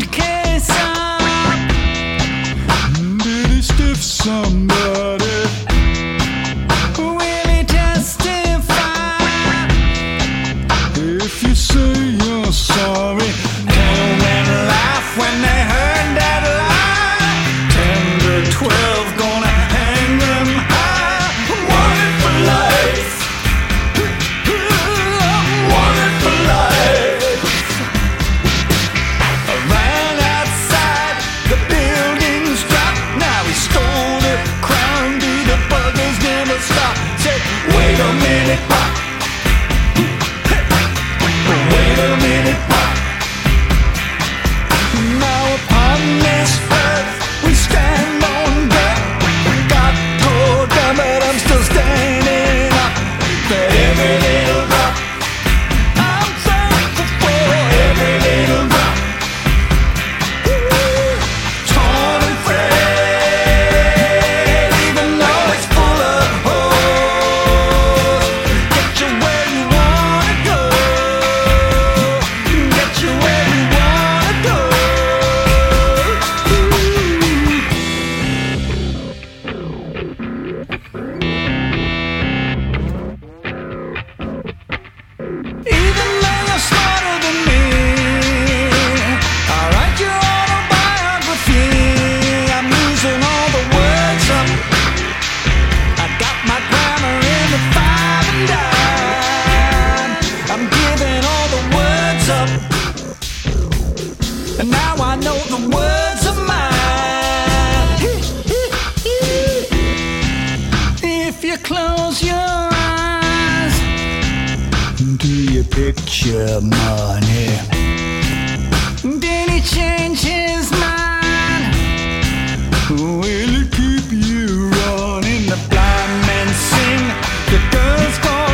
case of did he stiff somebody? Will he testify? If you say you're sorry, 10 men laugh when they heard that lie. 10 to 12 gonna hang them high. Wanted for life. Wanted for life. I ran outside, the buildings dropped. Now he stole the crown, the buggers never stop. Said, wait a minute, pop. Wait a minute, pop. Now upon this earth we stand on deck. Got tore down, but I'm still standing up. For every little drop, I'm thankful for every little drop. Torn and frayed, even though it's full of holes. Get you where you wanna go. Get you where you wanna go. Even though you're smarter than me, I'll write your autobiography. I'm using all the words up. I got my grammar in the 5 and dime. I'm giving all the words up, and now I know the words are mine. If you close your eyes, do you picture money? Did he change his mind? Will it keep you running? The blind men sing, the girls go